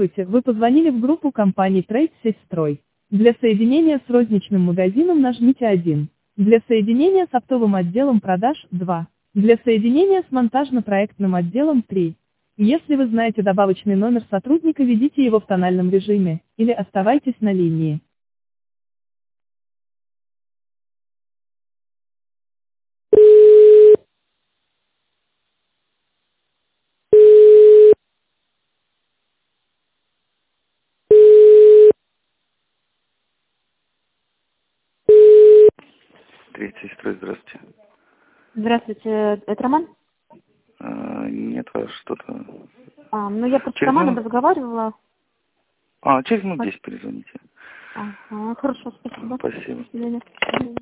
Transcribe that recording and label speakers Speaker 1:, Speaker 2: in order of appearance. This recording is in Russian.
Speaker 1: Здравствуйте, вы позвонили в группу компании Trade Сетстрой. Для соединения с розничным магазином нажмите 1. Для соединения с оптовым отделом продаж 2. Для соединения с монтажно-проектным отделом 3. Если вы знаете добавочный номер сотрудника, введите его в тональном режиме, или оставайтесь на линии.
Speaker 2: Третий строй, здравствуйте.
Speaker 3: Здравствуйте, это Роман?
Speaker 2: Нет, вас что-то...
Speaker 3: Ну я просто с
Speaker 2: Через
Speaker 3: Романом
Speaker 2: минут...
Speaker 3: разговаривала.
Speaker 2: через минут 10 перезвоните.
Speaker 3: Ага, хорошо, спасибо.
Speaker 2: Спасибо.
Speaker 3: До свидания.